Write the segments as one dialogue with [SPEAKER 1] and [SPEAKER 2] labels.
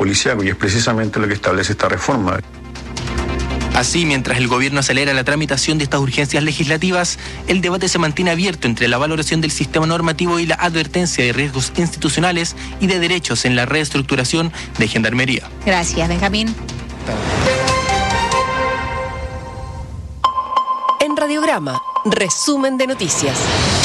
[SPEAKER 1] policíaco, y es precisamente lo que establece esta reforma.
[SPEAKER 2] Así, mientras el gobierno acelera la tramitación de estas urgencias legislativas, el debate se mantiene abierto entre la valoración del sistema normativo y la advertencia de riesgos institucionales y de derechos en la reestructuración de Gendarmería.
[SPEAKER 3] Gracias, Benjamín.
[SPEAKER 4] En Radiograma, resumen de noticias.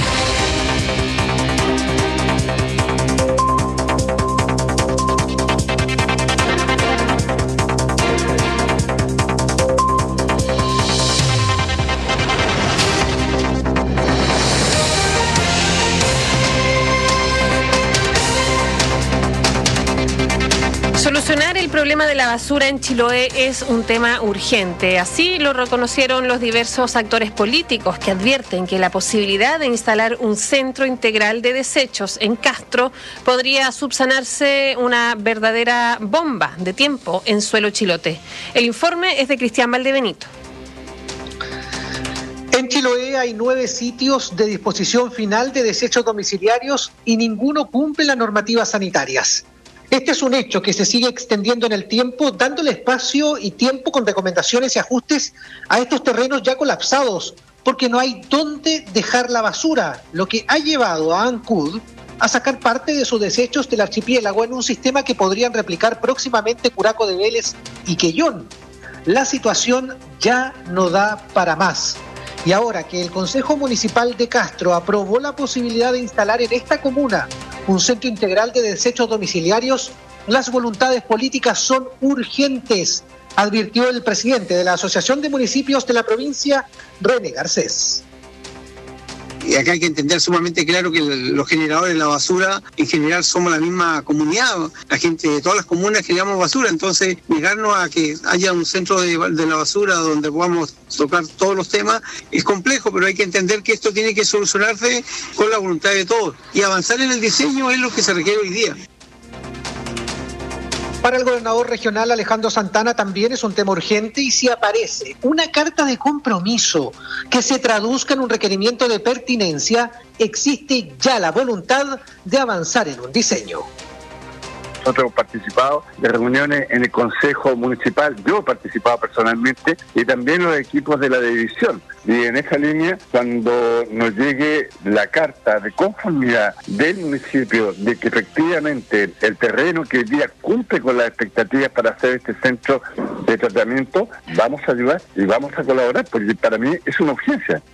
[SPEAKER 5] Solucionar el problema de la basura en Chiloé es un tema urgente. Así lo reconocieron los diversos actores políticos que advierten que la posibilidad de instalar un centro integral de desechos en Castro podría subsanarse una verdadera bomba de tiempo en suelo chilote. El informe es de Cristian Valdebenito.
[SPEAKER 6] En Chiloé hay 9 sitios de disposición final de desechos domiciliarios y ninguno cumple las normativas sanitarias. Este es un hecho que se sigue extendiendo en el tiempo, dándole espacio y tiempo con recomendaciones y ajustes a estos terrenos ya colapsados, porque no hay dónde dejar la basura, lo que ha llevado a Ancud a sacar parte de sus desechos del archipiélago en un sistema que podrían replicar próximamente Curacao de Vélez y Quellón. La situación ya no da para más. Y ahora que el Consejo Municipal de Castro aprobó la posibilidad de instalar en esta comuna un centro integral de desechos domiciliarios, las voluntades políticas son urgentes, advirtió el presidente de la Asociación de Municipios de la provincia, René Garcés.
[SPEAKER 7] Y acá hay que entender sumamente claro que los generadores de la basura en general somos la misma comunidad, la gente de todas las comunas generamos basura, entonces negarnos a que haya un centro de la basura donde podamos tocar todos los temas es complejo, pero hay que entender que esto tiene que solucionarse con la voluntad de todos y avanzar en el diseño es lo que se requiere hoy día.
[SPEAKER 6] Para el gobernador regional Alejandro Santana también es un tema urgente y si aparece una carta de compromiso que se traduzca en un requerimiento de pertinencia, existe ya la voluntad de avanzar en un diseño.
[SPEAKER 8] Nosotros hemos participado de reuniones en el Consejo Municipal, yo he participado personalmente y también los equipos de la división. Y en esa línea, cuando nos llegue la carta de conformidad del municipio de que efectivamente el terreno que hoy día cumple con las expectativas para hacer este centro de tratamiento, vamos a ayudar y vamos a colaborar, porque para mí es una urgencia.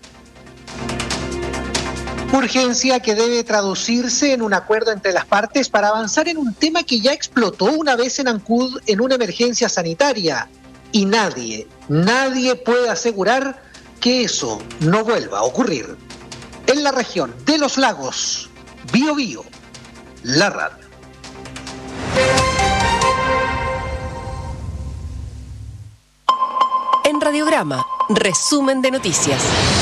[SPEAKER 6] Urgencia que debe traducirse en un acuerdo entre las partes para avanzar en un tema que ya explotó una vez en Ancud en una emergencia sanitaria. Y nadie puede asegurar que eso no vuelva a ocurrir. En la región de Los Lagos, Biobío, la radio.
[SPEAKER 4] En Radiograma, resumen de noticias.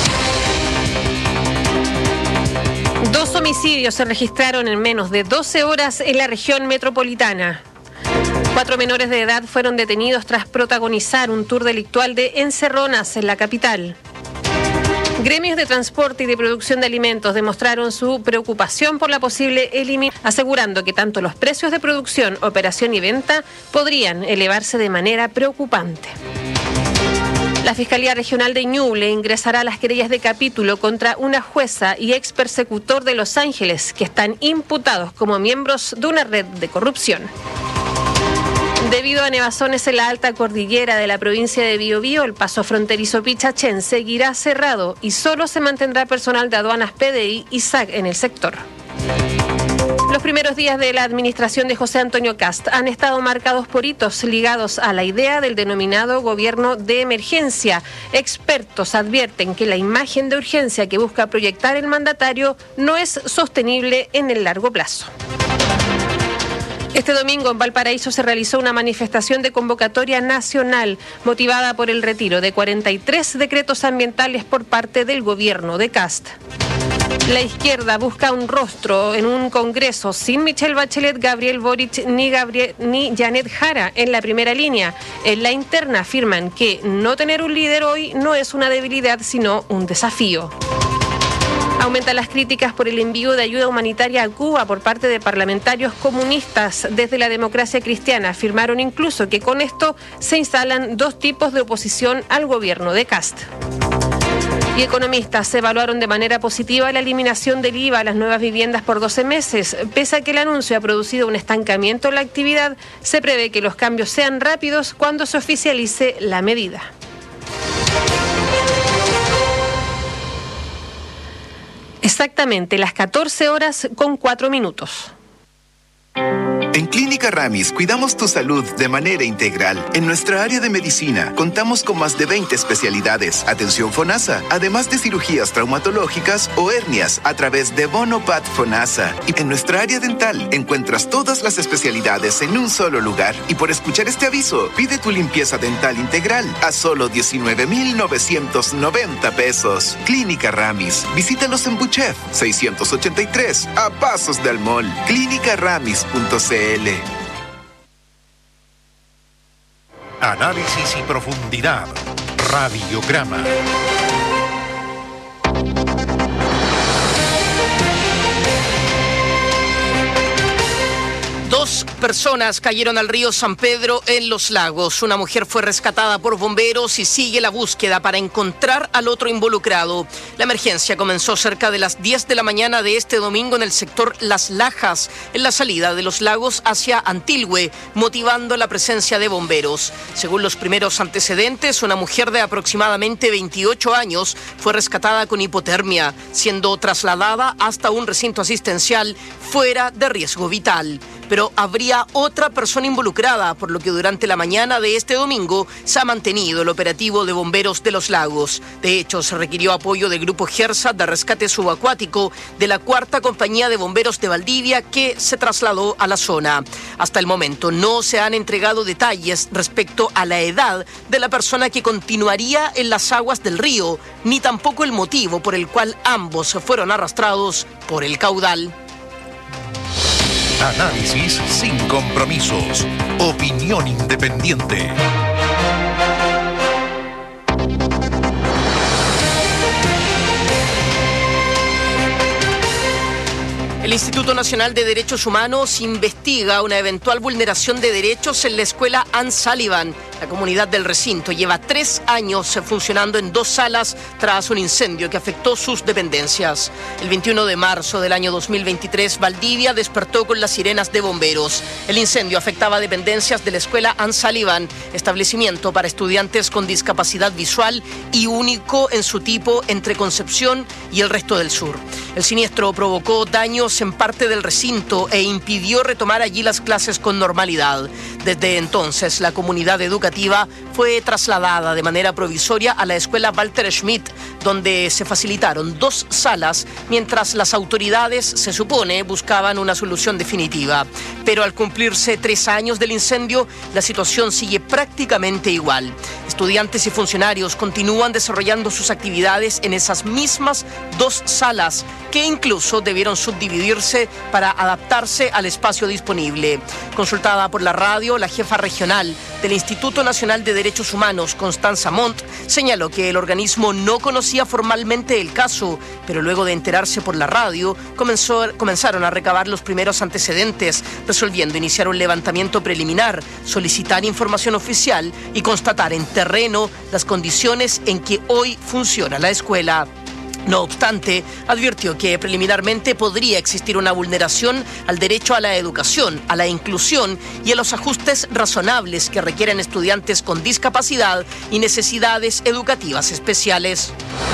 [SPEAKER 5] 2 homicidios se registraron en menos de 12 horas en la región metropolitana. 4 menores de edad fueron detenidos tras protagonizar un tour delictual de encerronas en la capital. Gremios de transporte y de producción de alimentos demostraron su preocupación por la posible eliminación, asegurando que tanto los precios de producción, operación y venta podrían elevarse de manera preocupante. La Fiscalía Regional de Ñuble ingresará las querellas de capítulo contra una jueza y ex persecutor de Los Ángeles que están imputados como miembros de una red de corrupción. Debido a nevazones en la alta cordillera de la provincia de Biobío, el paso fronterizo Pichachén seguirá cerrado y solo se mantendrá personal de aduanas PDI y SAC en el sector. Los primeros días de la administración de José Antonio Kast han estado marcados por hitos ligados a la idea del denominado gobierno de emergencia. Expertos advierten que la imagen de urgencia que busca proyectar el mandatario no es sostenible en el largo plazo. Este domingo en Valparaíso se realizó una manifestación de convocatoria nacional motivada por el retiro de 43 decretos ambientales por parte del gobierno de Kast. La izquierda busca un rostro en un congreso sin Michelle Bachelet, Gabriel Boric ni Janet Jara en la primera línea. En la interna afirman que no tener un líder hoy no es una debilidad, sino un desafío. Aumentan las críticas por el envío de ayuda humanitaria a Cuba por parte de parlamentarios comunistas. Desde la Democracia Cristiana afirmaron incluso que con esto se instalan dos tipos de oposición al gobierno de Kast. Y economistas evaluaron de manera positiva la eliminación del IVA a las nuevas viviendas por 12 meses. Pese a que el anuncio ha producido un estancamiento en la actividad, se prevé que los cambios sean rápidos cuando se oficialice la medida. Exactamente las 14:04.
[SPEAKER 3] En Clínica Ramis cuidamos tu salud de manera integral. En nuestra área de medicina contamos con más de 20 especialidades, atención FONASA, además de cirugías traumatológicas o hernias a través de Bono Pat FONASA. Y en nuestra área dental encuentras todas las especialidades en un solo lugar. Y por escuchar este aviso, pide tu limpieza dental integral a solo 19,990 pesos. Clínica Ramis. Visítalos en Buchef 683, a pasos del mall. Clínicaramis.cl.
[SPEAKER 9] Análisis y profundidad. Radiograma.
[SPEAKER 10] Dos personas cayeron al río San Pedro en Los Lagos. Una mujer fue rescatada por bomberos y sigue la búsqueda para encontrar al otro involucrado. La emergencia comenzó cerca de las 10 de la mañana de este domingo en el sector Las Lajas, en la salida de Los Lagos hacia Antilhue, motivando la presencia de bomberos. Según los primeros antecedentes, una mujer de aproximadamente 28 años fue rescatada con hipotermia, siendo trasladada hasta un recinto asistencial fuera de riesgo vital. Pero habría otra persona involucrada, por lo que durante la mañana de este domingo se ha mantenido el operativo de bomberos de Los Lagos. De hecho, se requirió apoyo del Grupo GERSA de rescate subacuático de la 4ª Compañía de Bomberos de Valdivia, que se trasladó a la zona. Hasta el momento no se han entregado detalles respecto a la edad de la persona que continuaría en las aguas del río, ni tampoco el motivo por el cual ambos fueron arrastrados por el caudal.
[SPEAKER 9] Análisis sin compromisos. Opinión independiente.
[SPEAKER 10] El Instituto Nacional de Derechos Humanos investiga una eventual vulneración de derechos en la escuela Ann Sullivan. La comunidad del recinto lleva 3 años funcionando en 2 salas tras un incendio que afectó sus dependencias. El 21 de marzo del año 2023, Valdivia despertó con las sirenas de bomberos. El incendio afectaba dependencias de la escuela Ann Sullivan, establecimiento para estudiantes con discapacidad visual y único en su tipo entre Concepción y el resto del sur. El siniestro provocó daños en parte del recinto e impidió retomar allí las clases con normalidad. Desde entonces, la comunidad educativa fue trasladada de manera provisoria a la escuela Walter Schmidt, donde se facilitaron 2 salas, mientras las autoridades, se supone, buscaban una solución definitiva. Pero al cumplirse 3 años del incendio, la situación sigue prácticamente igual. Estudiantes y funcionarios continúan desarrollando sus actividades en esas mismas 2 salas, que incluso debieron subdividirse para adaptarse al espacio disponible. Consultada por la radio, la jefa regional del Instituto Nacional de Derechos Humanos, Constanza Montt, señaló que el organismo no conocía formalmente el caso, pero luego de enterarse por la radio, comenzaron a recabar los primeros antecedentes, resolviendo iniciar un levantamiento preliminar, solicitar información oficial y constatar en terreno las condiciones en que hoy funciona la escuela. No obstante, advirtió que preliminarmente podría existir una vulneración al derecho a la educación, a la inclusión y a los ajustes razonables que requieren estudiantes con discapacidad y necesidades educativas especiales.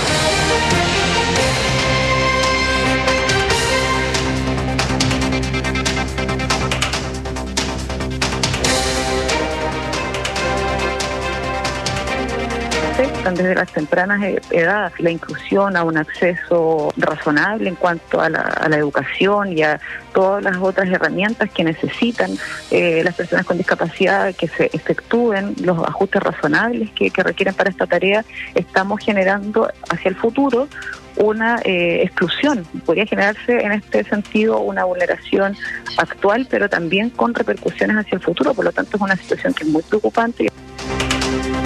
[SPEAKER 11] Desde las tempranas edades, la inclusión a un acceso razonable en cuanto a la educación y a todas las otras herramientas que necesitan las personas con discapacidad, que se efectúen los ajustes razonables que requieren para esta tarea. Estamos generando hacia el futuro una exclusión. Podría generarse en este sentido una vulneración actual, pero también con repercusiones hacia el futuro. Por lo tanto, es una situación que es muy preocupante.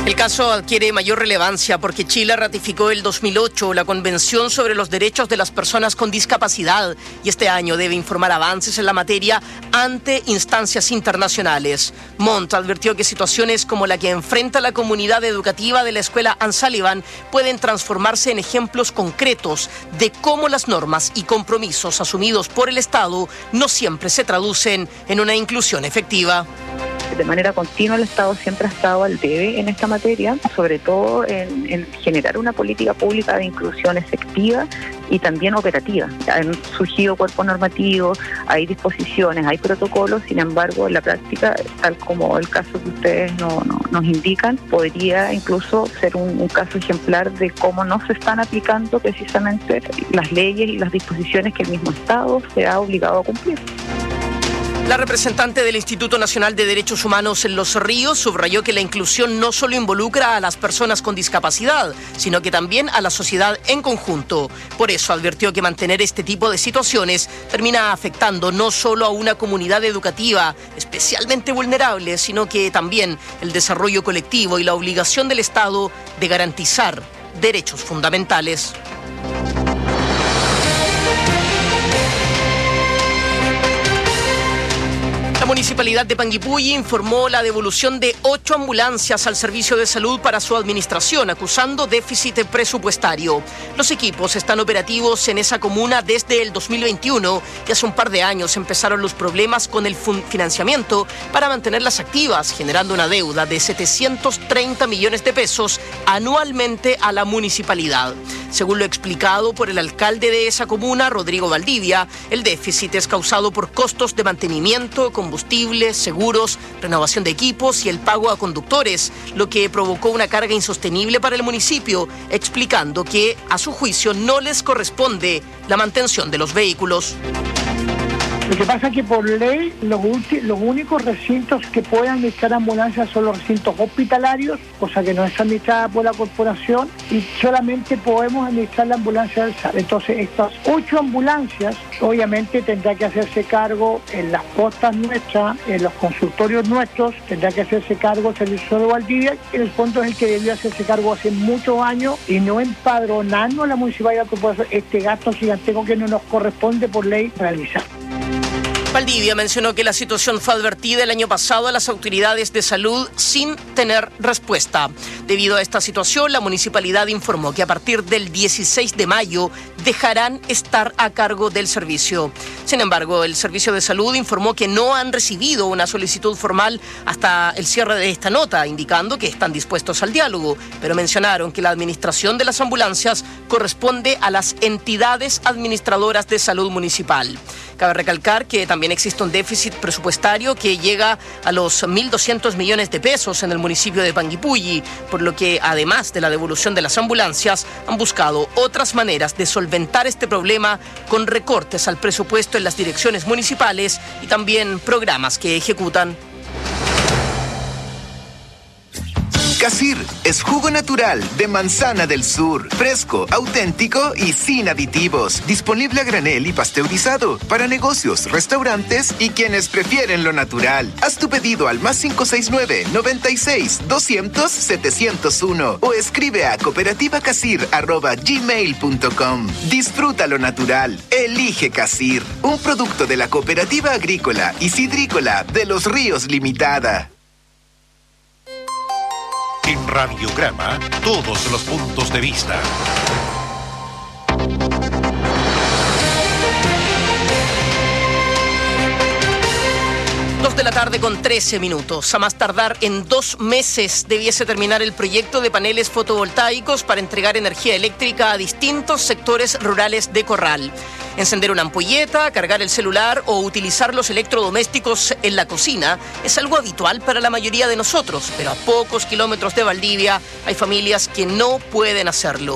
[SPEAKER 10] El caso adquiere mayor relevancia porque Chile ratificó el 2008 la Convención sobre los Derechos de las Personas con Discapacidad y este año debe informar avances en la materia ante instancias internacionales. Montt advirtió que situaciones como la que enfrenta la comunidad educativa de la escuela Ann Sullivan pueden transformarse en ejemplos concretos de cómo las normas y compromisos asumidos por el Estado no siempre se traducen en una inclusión efectiva.
[SPEAKER 11] De manera continua el Estado siempre ha estado al debe en esta materia, sobre todo en generar una política pública de inclusión efectiva y también operativa. Han surgido cuerpos normativos, hay disposiciones, hay protocolos, sin embargo en la práctica, tal como el caso que ustedes nos indican, podría incluso ser un caso ejemplar de cómo no se están aplicando precisamente las leyes y las disposiciones que el mismo Estado se ha obligado a cumplir.
[SPEAKER 10] La representante del Instituto Nacional de Derechos Humanos en Los Ríos subrayó que la inclusión no solo involucra a las personas con discapacidad, sino que también a la sociedad en conjunto. Por eso advirtió que mantener este tipo de situaciones termina afectando no solo a una comunidad educativa especialmente vulnerable, sino que también el desarrollo colectivo y la obligación del Estado de garantizar derechos fundamentales. La Municipalidad de Panguipulli informó la devolución de 8 ambulancias al Servicio de Salud para su administración, acusando déficit presupuestario. Los equipos están operativos en esa comuna desde el 2021 y hace un par de años empezaron los problemas con el financiamiento para mantenerlas activas, generando una deuda de 730 millones de pesos anualmente a la municipalidad. Según lo explicado por el alcalde de esa comuna, Rodrigo Valdivia, el déficit es causado por costos de mantenimiento, combustibles, seguros, renovación de equipos y el pago a conductores, lo que provocó una carga insostenible para el municipio, explicando que, a su juicio, no les corresponde la mantención de los vehículos.
[SPEAKER 12] Lo que pasa es que por ley los únicos recintos que pueden administrar ambulancias son los recintos hospitalarios, cosa que no es administrada por la corporación, y solamente podemos administrar la ambulancia del SAR. Entonces estas 8 ambulancias obviamente tendrá que hacerse cargo en las postas nuestras, en los consultorios nuestros, tendrá que hacerse cargo el Servicio de Valdivia, que en el fondo es el que debió hacerse cargo hace muchos años y no empadronarnos a la municipalidad por este gasto gigantesco que no nos corresponde por ley realizar.
[SPEAKER 10] Valdivia mencionó que la situación fue advertida el año pasado a las autoridades de salud sin tener respuesta. Debido a esta situación, la municipalidad informó que a partir del 16 de mayo dejarán estar a cargo del servicio. Sin embargo, el Servicio de Salud informó que no han recibido una solicitud formal hasta el cierre de esta nota, indicando que están dispuestos al diálogo, pero mencionaron que la administración de las ambulancias corresponde a las entidades administradoras de salud municipal. Cabe recalcar que también existe un déficit presupuestario que llega a los 1.200 millones de pesos en el municipio de Panguipulli, por lo que, además de la devolución de las ambulancias, han buscado otras maneras de solventar este problema con recortes al presupuesto en las direcciones municipales y también programas que ejecutan.
[SPEAKER 3] Casir es jugo natural de manzana del sur, fresco, auténtico y sin aditivos. Disponible a granel y pasteurizado para negocios, restaurantes y quienes prefieren lo natural. Haz tu pedido al +569 96 200 701 o escribe a cooperativacasir@gmail.com. Disfruta lo natural. Elige Casir, un producto de la Cooperativa Agrícola y Cidrícola de Los Ríos Limitada.
[SPEAKER 9] En Radiograma, todos los puntos de vista.
[SPEAKER 10] 2 de la tarde con 13 minutos. A más tardar en 2 meses debiese terminar el proyecto de paneles fotovoltaicos para entregar energía eléctrica a distintos sectores rurales de Corral. Encender una ampolleta, cargar el celular o utilizar los electrodomésticos en la cocina es algo habitual para la mayoría de nosotros, pero a pocos kilómetros de Valdivia hay familias que no pueden hacerlo.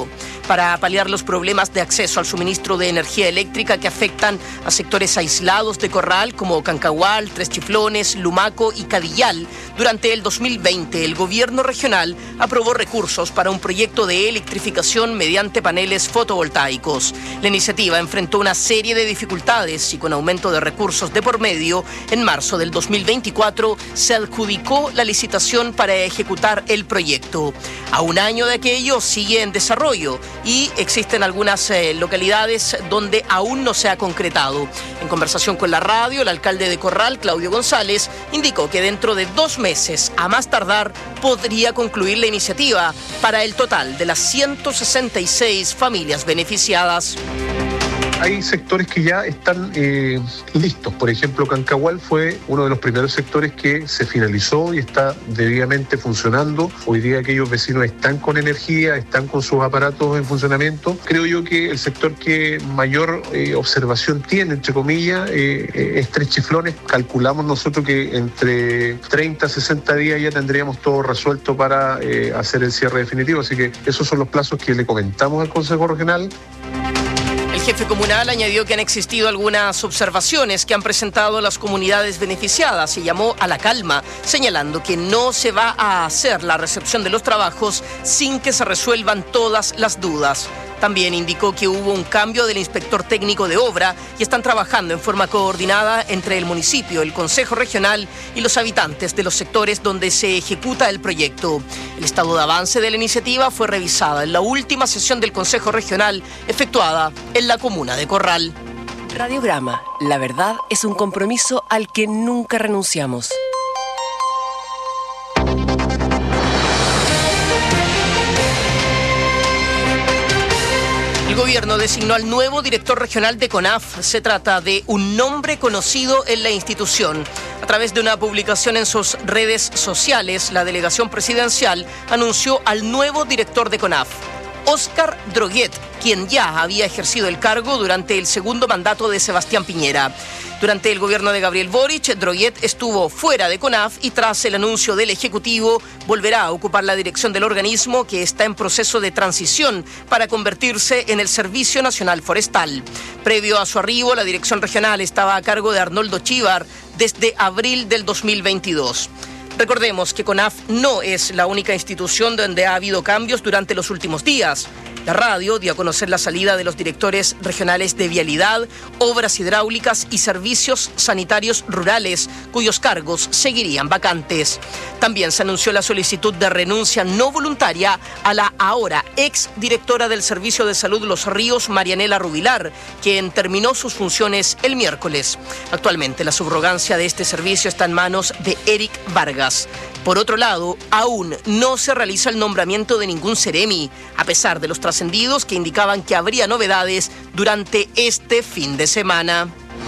[SPEAKER 10] para paliar los problemas de acceso al suministro de energía eléctrica que afectan a sectores aislados de Corral como Cancahual, Tres Chiflones, Lumaco y Cadillal. Durante el 2020, el gobierno regional aprobó recursos para un proyecto de electrificación mediante paneles fotovoltaicos. La iniciativa enfrentó una serie de dificultades y con aumento de recursos de por medio, en marzo del 2024 se adjudicó la licitación para ejecutar el proyecto. A un año de aquello sigue en desarrollo y existen algunas localidades donde aún no se ha concretado. En conversación con la radio, el alcalde de Corral, Claudio González, indicó que dentro de 2 meses, a más tardar, podría concluir la iniciativa para el total de las 166 familias beneficiadas.
[SPEAKER 13] Hay sectores que ya están listos. Por ejemplo, Cancahual fue uno de los primeros sectores que se finalizó y está debidamente funcionando. Hoy día aquellos vecinos están con energía, están con sus aparatos en funcionamiento. Creo yo que el sector que mayor observación tiene, entre comillas, es Tres Chiflones. Calculamos nosotros que entre 30 a 60 días ya tendríamos todo resuelto para hacer el cierre definitivo. Así que esos son los plazos que le comentamos al Consejo Regional.
[SPEAKER 10] El jefe comunal añadió que han existido algunas observaciones que han presentado las comunidades beneficiadas y llamó a la calma, señalando que no se va a hacer la recepción de los trabajos sin que se resuelvan todas las dudas. También indicó que hubo un cambio del inspector técnico de obra y están trabajando en forma coordinada entre el municipio, el Consejo Regional y los habitantes de los sectores donde se ejecuta el proyecto. El estado de avance de la iniciativa fue revisada en la última sesión del Consejo Regional efectuada en la comuna de Corral.
[SPEAKER 4] Radiograma. La verdad es un compromiso al que nunca renunciamos.
[SPEAKER 10] El gobierno designó al nuevo director regional de CONAF. Se trata de un nombre conocido en la institución. A través de una publicación en sus redes sociales, la delegación presidencial anunció al nuevo director de CONAF, Óscar Droguet, quien ya había ejercido el cargo durante el segundo mandato de Sebastián Piñera. Durante el gobierno de Gabriel Boric, Droguet estuvo fuera de CONAF y tras el anuncio del Ejecutivo volverá a ocupar la dirección del organismo que está en proceso de transición para convertirse en el Servicio Nacional Forestal. Previo a su arribo, la dirección regional estaba a cargo de Arnoldo Chívar desde abril del 2022. Recordemos que CONAF no es la única institución donde ha habido cambios durante los últimos días. La radio dio a conocer la salida de los directores regionales de Vialidad, Obras Hidráulicas y Servicios Sanitarios Rurales, cuyos cargos seguirían vacantes. También se anunció la solicitud de renuncia no voluntaria a la ahora ex directora del Servicio de Salud Los Ríos, Marianela Rubilar, quien terminó sus funciones el miércoles. Actualmente la subrogancia de este servicio está en manos de Eric Vargas. Por otro lado, aún no se realiza el nombramiento de ningún seremi, a pesar de los trascendidos que indicaban que habría novedades durante este fin de semana.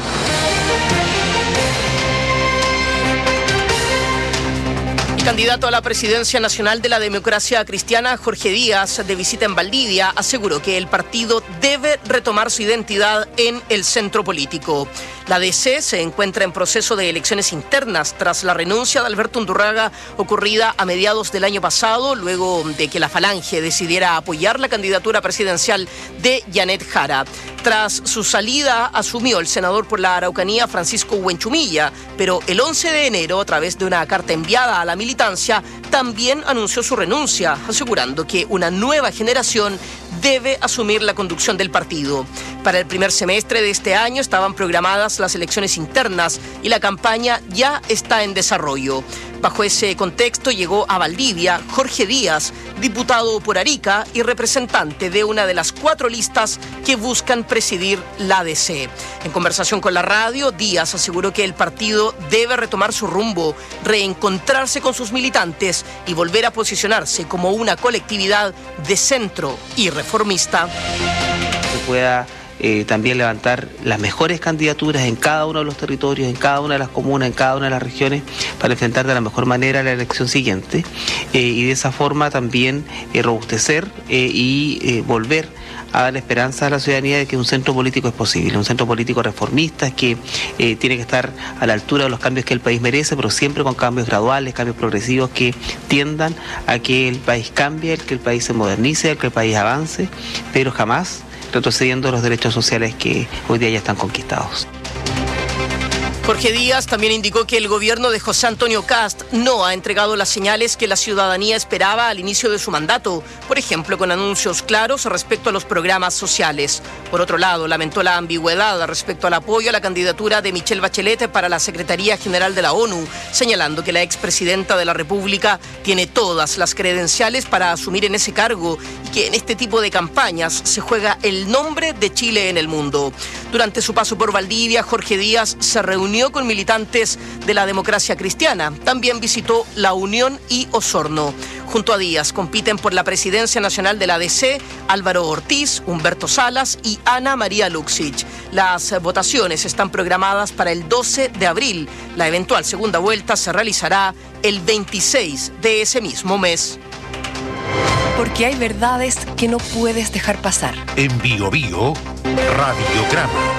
[SPEAKER 10] El candidato a la presidencia nacional de la Democracia Cristiana, Jorge Díaz, de visita en Valdivia, aseguró que el partido debe retomar su identidad en el centro político. La DC se encuentra en proceso de elecciones internas tras la renuncia de Alberto Undurraga ocurrida a mediados del año pasado, luego de que la Falange decidiera apoyar la candidatura presidencial de Janet Jara. Tras su salida, asumió el senador por la Araucanía, Francisco Huenchumilla, pero el 11 de enero, a través de una carta enviada a la militancia, también anunció su renuncia, asegurando que una nueva generación debe asumir la conducción del partido. Para el primer semestre de este año estaban programadas las elecciones internas y la campaña ya está en desarrollo. Bajo ese contexto llegó a Valdivia Jorge Díaz, diputado por Arica y representante de una de las 4 listas que buscan presidir la ADC. En conversación con la radio, Díaz aseguró que el partido debe retomar su rumbo, reencontrarse con sus militantes y volver a posicionarse como una colectividad de centro y reformista.
[SPEAKER 14] Se pueda también levantar las mejores candidaturas en cada uno de los territorios, en cada una de las comunas, en cada una de las regiones, para enfrentar de la mejor manera la elección siguiente y de esa forma también robustecer y volver a darle esperanza a la ciudadanía de que un centro político es posible, un centro político reformista que tiene que estar a la altura de los cambios que el país merece, pero siempre con cambios graduales, cambios progresivos que tiendan a que el país cambie, que el país se modernice, que el país avance, pero jamás retrocediendo los derechos sociales que hoy día ya están conquistados.
[SPEAKER 10] Jorge Díaz también indicó que el gobierno de José Antonio Kast no ha entregado las señales que la ciudadanía esperaba al inicio de su mandato, por ejemplo, con anuncios claros respecto a los programas sociales. Por otro lado, lamentó la ambigüedad respecto al apoyo a la candidatura de Michelle Bachelet para la Secretaría General de la ONU, señalando que la expresidenta de la República tiene todas las credenciales para asumir en ese cargo y que en este tipo de campañas se juega el nombre de Chile en el mundo. Durante su paso por Valdivia, Jorge Díaz se reunió con militantes de la Democracia Cristiana. También visitó La Unión y Osorno. Junto a Díaz compiten por la presidencia nacional de la ADC Álvaro Ortiz, Humberto Salas y Ana María Luksic. Las votaciones están programadas para el 12 de abril. La eventual segunda vuelta se realizará el 26 de ese mismo mes.
[SPEAKER 4] Porque hay verdades que no puedes dejar pasar.
[SPEAKER 9] En Bio Bio, Radiograma.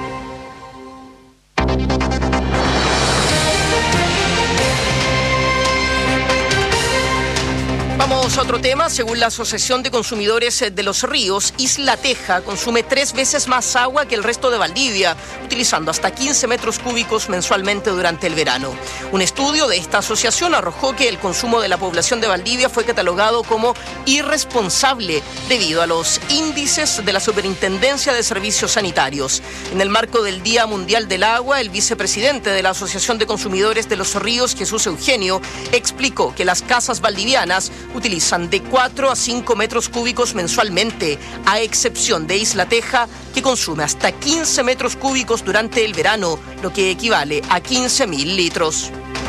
[SPEAKER 10] Vamos a otro tema. Según la Asociación de Consumidores de los Ríos, Isla Teja consume 3 veces más agua que el resto de Valdivia, utilizando hasta 15 metros cúbicos mensualmente durante el verano. Un estudio de esta asociación arrojó que el consumo de la población de Valdivia fue catalogado como irresponsable debido a los índices de la Superintendencia de Servicios Sanitarios. En el marco del Día Mundial del Agua, el vicepresidente de la Asociación de Consumidores de los Ríos, Jesús Eugenio, explicó que las casas valdivianas utilizan de 4 a 5 metros cúbicos mensualmente, a excepción de Isla Teja, que consume hasta 15 metros cúbicos durante el verano, lo que equivale a 15.000 litros.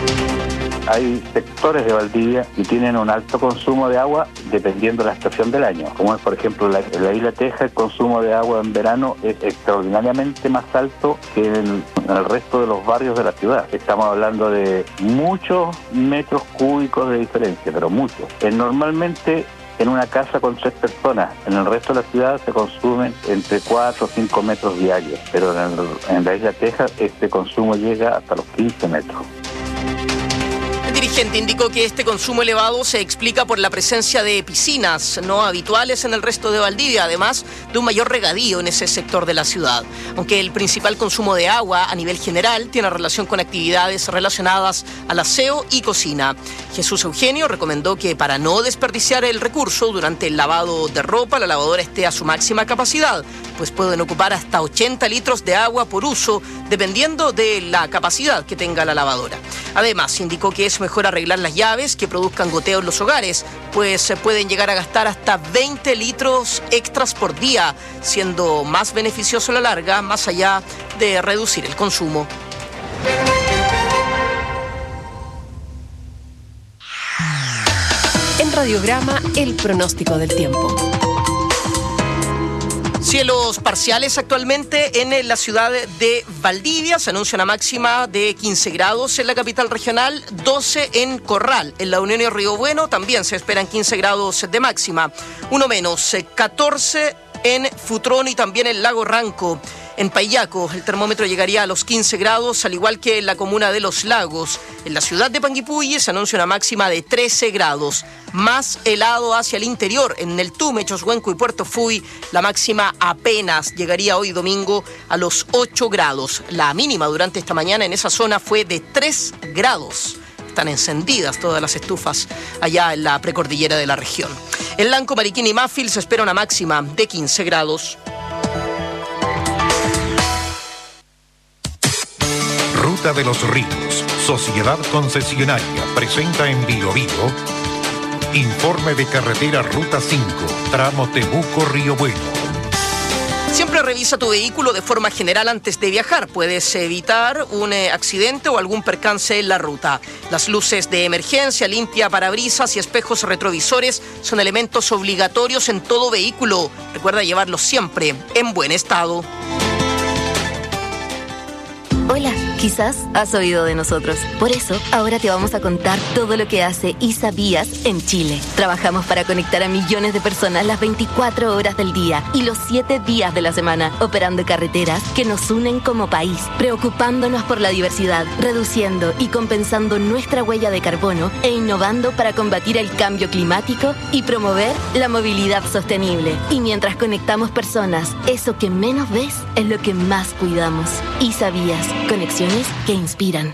[SPEAKER 15] Hay sectores de Valdivia que tienen un alto consumo de agua dependiendo de la estación del año. Como es, por ejemplo, la Isla Teja, el consumo de agua en verano es extraordinariamente más alto que en el resto de los barrios de la ciudad. Estamos hablando de muchos metros cúbicos de diferencia, pero muchos. Normalmente en una casa con 3 personas, en el resto de la ciudad se consumen entre 4 o 5 metros diarios, pero en la Isla Teja este consumo llega hasta los 15 metros.
[SPEAKER 10] El dirigente indicó que este consumo elevado se explica por la presencia de piscinas no habituales en el resto de Valdivia, además de un mayor regadío en ese sector de la ciudad. Aunque el principal consumo de agua a nivel general tiene relación con actividades relacionadas al aseo y cocina. Jesús Eugenio recomendó que para no desperdiciar el recurso durante el lavado de ropa, la lavadora esté a su máxima capacidad, pues pueden ocupar hasta 80 litros de agua por uso, dependiendo de la capacidad que tenga la lavadora. Además, indicó que es mejor arreglar las llaves que produzcan goteo en los hogares, pues se pueden llegar a gastar hasta 20 litros extras por día, siendo más beneficioso a la larga, más allá de reducir el consumo.
[SPEAKER 4] En Radiograma, el pronóstico del tiempo.
[SPEAKER 10] Cielos parciales actualmente en la ciudad de Valdivia. Se anuncia una máxima de 15 grados en la capital regional, 12 en Corral. En La Unión y Río Bueno también se esperan 15 grados de máxima. Uno menos, 14 en Futrón y también en Lago Ranco. En Payaco el termómetro llegaría a los 15 grados, al igual que en la comuna de Los Lagos. En la ciudad de Panguipulli se anuncia una máxima de 13 grados. Más helado hacia el interior, en el Tume, Choshuenco y Puerto Fuy, la máxima apenas llegaría hoy domingo a los 8 grados. La mínima durante esta mañana en esa zona fue de 3 grados. Están encendidas todas las estufas allá en la precordillera de la región. En Lanco, Mariquina y Mafil se espera una máxima de 15 grados.
[SPEAKER 9] Ruta de los Ríos, Sociedad Concesionaria, presenta en Bio Bio informe de carretera Ruta 5, tramo Temuco-Río Bueno.
[SPEAKER 10] Siempre revisa tu vehículo de forma general antes de viajar. Puedes evitar un accidente o algún percance en la ruta. Las luces de emergencia, limpia parabrisas y espejos retrovisores son elementos obligatorios en todo vehículo. Recuerda llevarlos siempre en buen estado.
[SPEAKER 16] Hola, Quizás has oído de nosotros. Por eso, ahora te vamos a contar todo lo que hace ISA Vías en Chile. Trabajamos para conectar a millones de personas las 24 horas del día y los 7 días de la semana, operando carreteras que nos unen como país, preocupándonos por la diversidad, reduciendo y compensando nuestra huella de carbono e innovando para combatir el cambio climático y promover la movilidad sostenible. Y mientras conectamos personas, eso que menos ves es lo que más cuidamos. ISA Vías, conexiones que inspiran.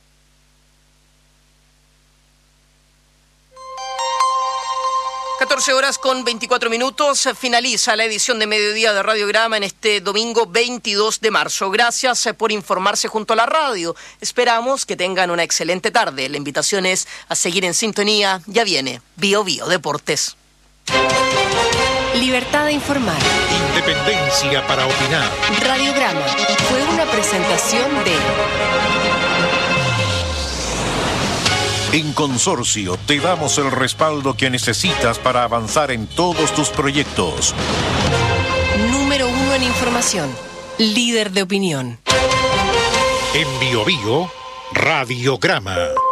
[SPEAKER 10] Horas con 24 minutos, finaliza la edición de mediodía de Radiograma en este domingo 22 de marzo. Gracias por informarse junto a la radio. Esperamos que tengan una excelente tarde. La invitación es a seguir en sintonía. Ya viene Bio Bio Deportes.
[SPEAKER 4] Libertad de informar.
[SPEAKER 9] Independencia para opinar.
[SPEAKER 4] Radiograma fue una presentación de...
[SPEAKER 9] En Consorcio te damos el respaldo que necesitas para avanzar en todos tus proyectos.
[SPEAKER 4] Número 1 en información. Líder de opinión.
[SPEAKER 9] En Bio Bio, Radiograma.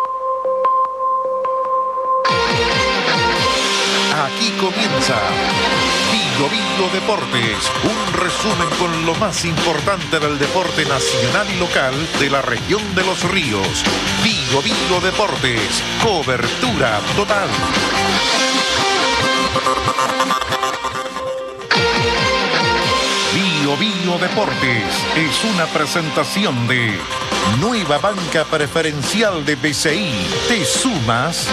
[SPEAKER 9] Aquí comienza Bio Bio Deportes, un resumen con lo más importante del deporte nacional y local de la región de Los Ríos. Bio Bio Deportes, cobertura total. Bio Bio Deportes es una presentación de Nueva Banca Preferencial de BCI. ¿Te sumas?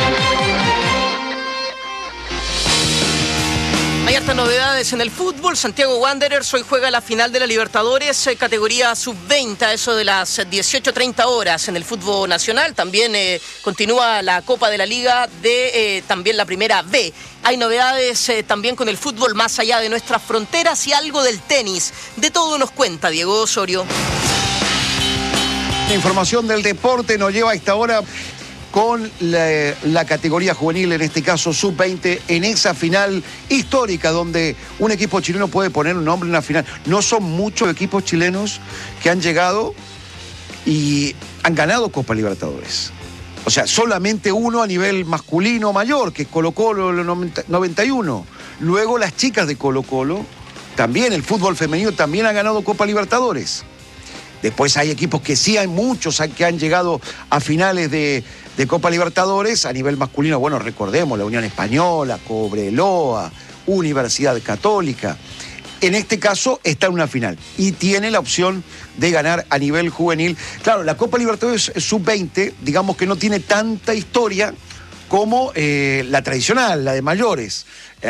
[SPEAKER 10] Hay hartas novedades en el fútbol. Santiago Wanderers hoy juega la final de la Libertadores, categoría sub-20, a eso de las 18:30 horas en el fútbol nacional. También continúa la Copa de la Liga de también la Primera B. Hay novedades también con el fútbol más allá de nuestras fronteras y algo del tenis. De todo nos cuenta Diego Osorio.
[SPEAKER 17] La información del deporte nos lleva a esta hora con la categoría juvenil, en este caso sub-20, en esa final histórica donde un equipo chileno puede poner un nombre en la final. No son muchos equipos chilenos que han llegado y han ganado Copa Libertadores. O sea, solamente uno a nivel masculino mayor, que es Colo-Colo en el 91. Luego las chicas de Colo-Colo, también el fútbol femenino también ha ganado Copa Libertadores. Después hay equipos que sí, hay muchos que han llegado a finales de Copa Libertadores a nivel masculino. Bueno, recordemos la Unión Española, Cobreloa, Universidad Católica. En este caso está en una final y tiene la opción de ganar a nivel juvenil. Claro, la Copa Libertadores sub-20, digamos que no tiene tanta historia como la tradicional, la de mayores.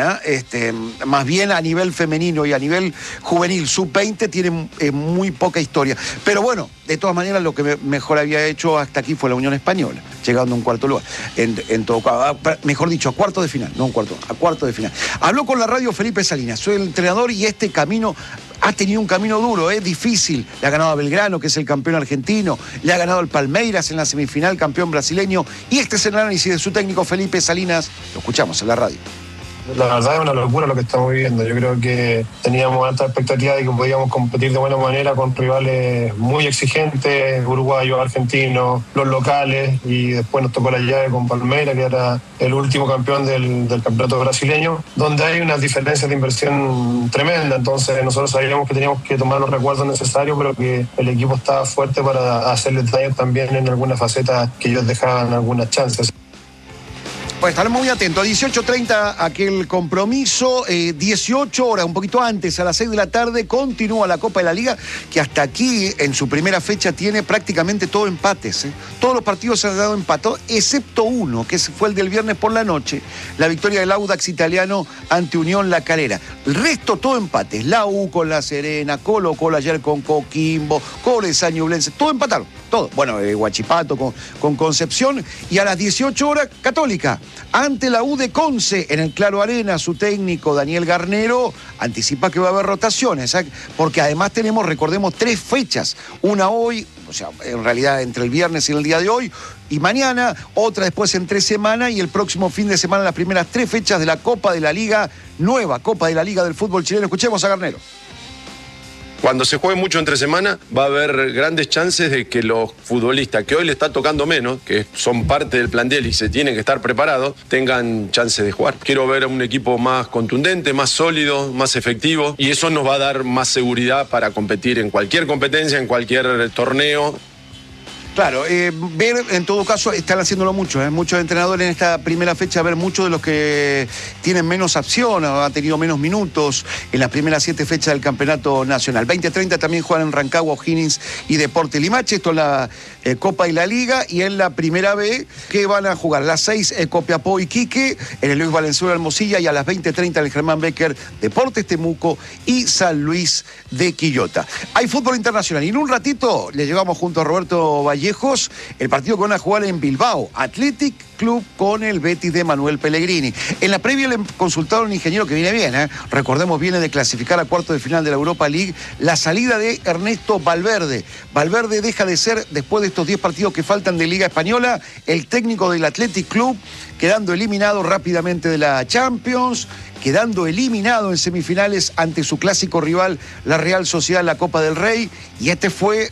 [SPEAKER 17] Más bien a nivel femenino y a nivel juvenil sub-20 tienen muy poca historia. Pero bueno, de todas maneras lo que mejor había hecho hasta aquí fue la Unión Española, llegando a un cuarto lugar. En todo caso, mejor dicho, a cuarto de final, no a cuarto de final. Habló con la radio Felipe Salinas, soy el entrenador y este camino ha tenido un camino duro, difícil. Le ha ganado a Belgrano, que es el campeón argentino, le ha ganado al Palmeiras en la semifinal, campeón brasileño, y este es el análisis de su técnico Felipe Salinas. Lo escuchamos en la radio.
[SPEAKER 18] La verdad es una locura lo que estamos viviendo. Yo creo que teníamos alta expectativa de que podíamos competir de buena manera con rivales muy exigentes, uruguayos, argentinos, los locales, y después nos tocó la llave con Palmeiras, que era el último campeón del campeonato brasileño, donde hay unas diferencias de inversión tremenda. Entonces nosotros sabíamos que teníamos que tomar los recuerdos necesarios, pero que el equipo estaba fuerte para hacerle daño también en algunas facetas que ellos dejaban algunas chances.
[SPEAKER 17] Pues estaremos muy atentos. A 18:30 aquel compromiso, 18 horas, un poquito antes, a las 6 de la tarde, continúa la Copa de la Liga, que hasta aquí, en su primera fecha, tiene prácticamente todo empates. Todos los partidos se han dado empatados, excepto uno, que fue el del viernes por la noche, la victoria del Audax italiano ante Unión La Calera. El resto, todo empates. La U con La Serena, Colo-Colo ayer con Coquimbo, Cobresal, Ñublense, todo empataron. Todo. Bueno, Huachipato con Concepción. Y a las 18 horas, Católica ante la U de Conce en el Claro Arena. Su técnico Daniel Garnero anticipa que va a haber rotaciones, porque además tenemos, recordemos, 3 fechas, una hoy, o sea, en realidad entre el viernes y el día de hoy, y mañana, otra después en 3 semanas, y el próximo fin de semana las primeras 3 fechas de la Copa de la Liga, nueva Copa de la Liga del fútbol chileno. Escuchemos a Garnero.
[SPEAKER 19] Cuando se juegue mucho entre semana, va a haber grandes chances de que los futbolistas que hoy le está tocando menos, que son parte del plantel y se tienen que estar preparados, tengan chances de jugar. Quiero ver a un equipo más contundente, más sólido, más efectivo, y eso nos va a dar más seguridad para competir en cualquier competencia, en cualquier torneo.
[SPEAKER 17] Claro, ver, en todo caso, están haciéndolo muchos entrenadores en esta primera fecha, ver muchos de los que tienen menos opción, han tenido menos minutos en las primeras 7 fechas del campeonato nacional. 20-30 también juegan en Rancagua, O'Higgins y Deportes Limache, esto es la Copa y la Liga, y en la primera B, que van a jugar las 6, Copiapó y Quique, en el Luis Valenzuela Hermosilla, y a las 20-30 el Germán Becker, Deportes Temuco y San Luis de Quillota. Hay fútbol internacional, y en un ratito le llevamos junto a Roberto Vallejos el partido que van a jugar en Bilbao, Athletic Club con el Betis de Manuel Pellegrini. En la previa le consultaron a un ingeniero que viene bien, recordemos, viene de clasificar a cuartos de final de la Europa League, la salida de Ernesto Valverde. Valverde deja de ser, después de estos 10 partidos que faltan de Liga Española, el técnico del Athletic Club, quedando eliminado rápidamente de la Champions, quedando eliminado en semifinales ante su clásico rival, la Real Sociedad, en la Copa del Rey. Y en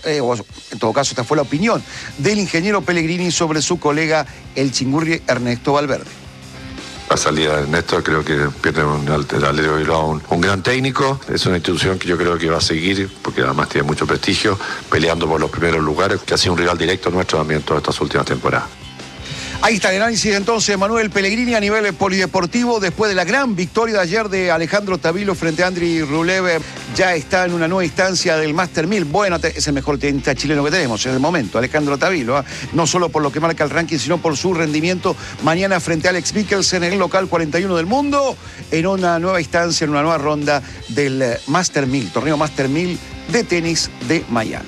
[SPEAKER 17] todo caso, esta fue la opinión del ingeniero Pellegrini sobre su colega, el chingurri Ernesto Valverde.
[SPEAKER 20] La salida de Ernesto, creo que pierde el Atlético de Bilbao un gran técnico. Es una institución que yo creo que va a seguir, porque además tiene mucho prestigio, peleando por los primeros lugares, que ha sido un rival directo nuestro también todas estas últimas temporadas.
[SPEAKER 17] Ahí está el análisis entonces de Manuel Pellegrini a nivel polideportivo después de la gran victoria de ayer de Alejandro Tavilo frente a Andriy Rublev. Ya está en una nueva instancia del Master 1000. Bueno, es el mejor tenista chileno que tenemos en el momento, Alejandro Tavilo, no solo por lo que marca el ranking, sino por su rendimiento mañana frente a Alex Mikkelsen en el local 41 del mundo, en una nueva instancia, en una nueva ronda del Master 1000, torneo Master 1000 de tenis de Miami.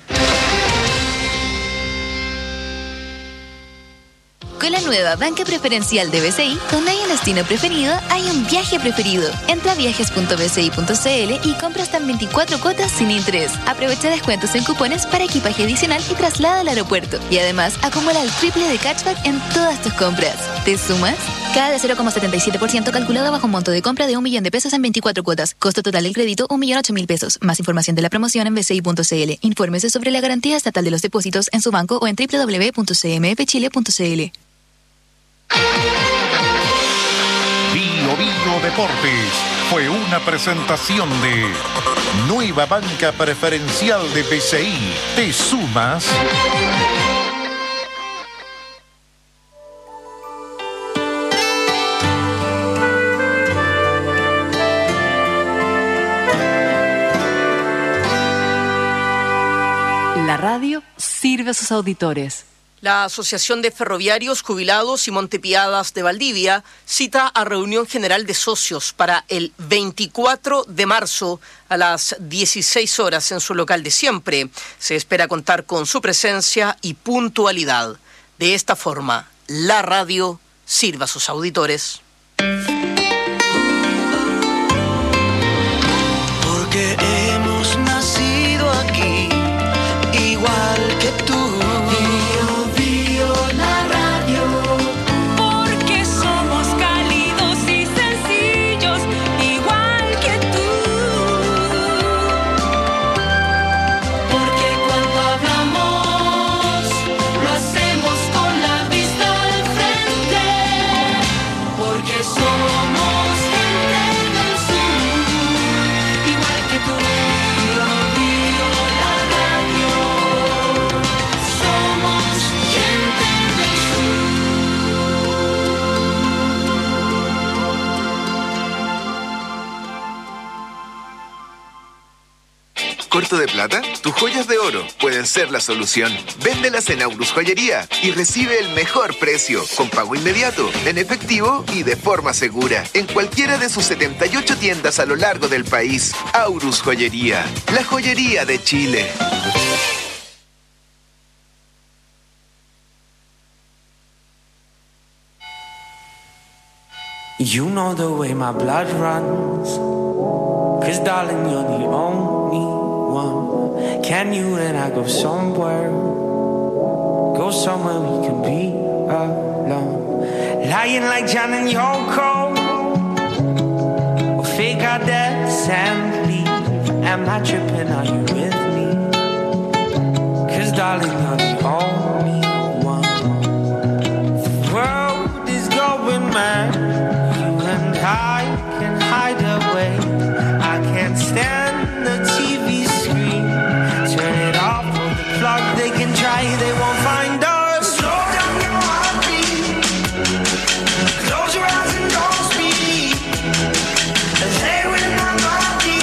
[SPEAKER 21] Con la nueva banca preferencial de BCI, donde hay un destino preferido, hay un viaje preferido. Entra a viajes.bci.cl y compra hasta en 24 cuotas sin interés. Aprovecha descuentos en cupones para equipaje adicional y traslada al aeropuerto. Y además, acumula el triple de cashback en todas tus compras. ¿Te sumas? Cada de 0,77% calculado bajo un monto de compra de 1 millón de pesos en 24 cuotas. Costo total del crédito, 1.008.000 pesos. Más información de la promoción en bci.cl. Infórmese sobre la garantía estatal de los depósitos en su banco o en www.cmfchile.cl.
[SPEAKER 9] Bio Bio Deportes fue una presentación de Nueva Banca Preferencial de BCI. ¿Te sumas?
[SPEAKER 4] La radio sirve a sus auditores.
[SPEAKER 10] La Asociación de Ferroviarios, Jubilados y Montepiadas de Valdivia cita a reunión general de socios para el 24 de marzo a las 16 horas en su local de siempre. Se espera contar con su presencia y puntualidad. De esta forma, la radio sirva a sus auditores.
[SPEAKER 22] Porque hemos nacido aquí, igual que tú.
[SPEAKER 3] ¿Corto de plata? Tus joyas de oro pueden ser la solución. Véndelas en Aurus Joyería y recibe el mejor precio, con pago inmediato, en efectivo y de forma segura. En cualquiera de sus 78 tiendas a lo largo del país. Aurus Joyería, la joyería de Chile.
[SPEAKER 22] You know the way my blood runs, 'cause darling, you're the only one. Can you and I go somewhere we can be alone? Lying like John and Yoko, we'll fake our deaths and leave. And am I tripping? Are you with me? 'Cause darling, you're the only one. The world is going mad. You and I can hide away. I can't stand the TV screen. Turn it off, pull the plug. They can try, they won't find us. Slow down your heartbeat. Close your eyes and don't speak. Stay with my body.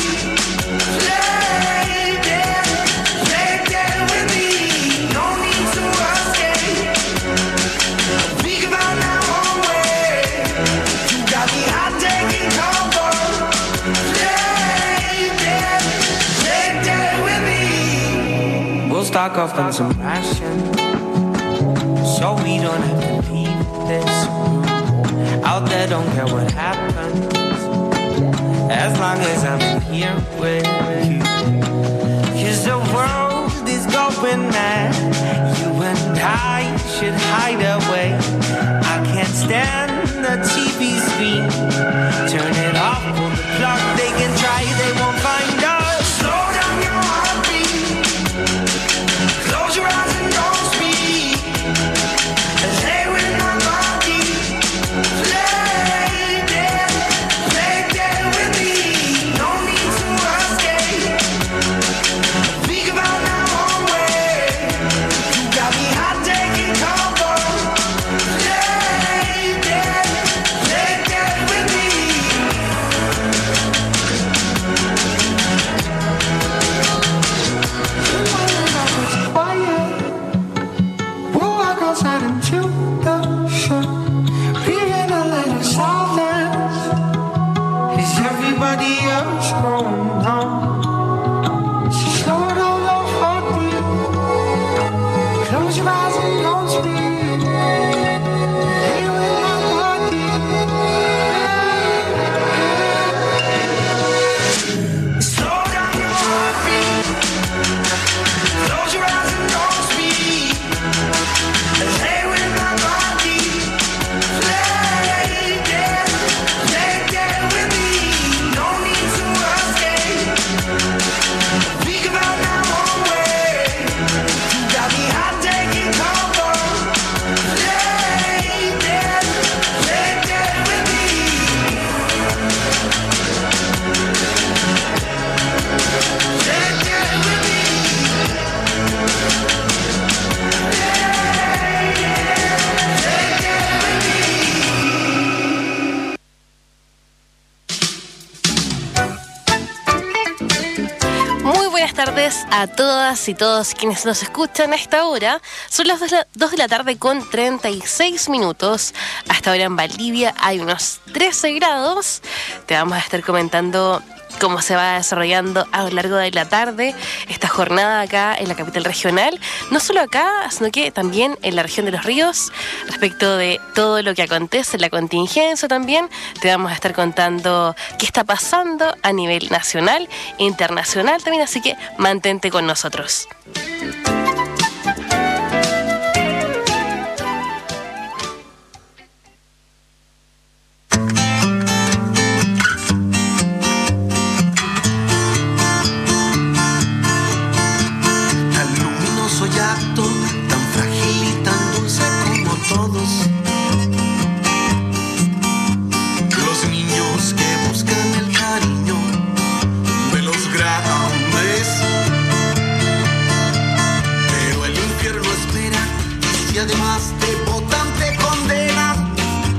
[SPEAKER 22] Play dead with me. No need to escape. We can find our own way. You got me hot, taking cover. Play dead with me. We'll stock up on some ration, so we don't have to leave this room. Out there, don't care what happens, as long as I'm in here with you. 'Cause the world is going mad. You and I should hide away. I can't stand the TV screen. Turn it off, pull the plug. They can try, they won't find us. Slow down your heartbeat. Close your eyes and don't speak. Stay with my body. Play dead with me. No need to escape. We can find our own way. You got me hot, taking cover. Play dead with me. Quiet. We'll walk outside into the sun. Breathing a little silence. Is everybody else going on? So slow down your heartbeat. Close your eyes and don't speak. Stay with my body. Slow down your heartbeat. Close your eyes and don't speak. Stay with my body. Play dead with me. No need to escape. We can find our own way. You got me hot, taking cover. Play dead with me. Play dead with me.
[SPEAKER 5] Muy buenas tardes a todas y todos quienes nos escuchan a esta hora. Son las 2 de la tarde con 36 minutos. Hasta ahora en Valdivia hay unos 13 grados. Te vamos a estar comentando cómo se va desarrollando a lo largo de la tarde esta jornada acá en la capital regional, no solo acá, sino que también en la región de Los Ríos, respecto de todo lo que acontece en la contingencia también. Te vamos a estar contando qué está pasando a nivel nacional e internacional también, así que mantente con nosotros.
[SPEAKER 1] Además te botan, te condenan.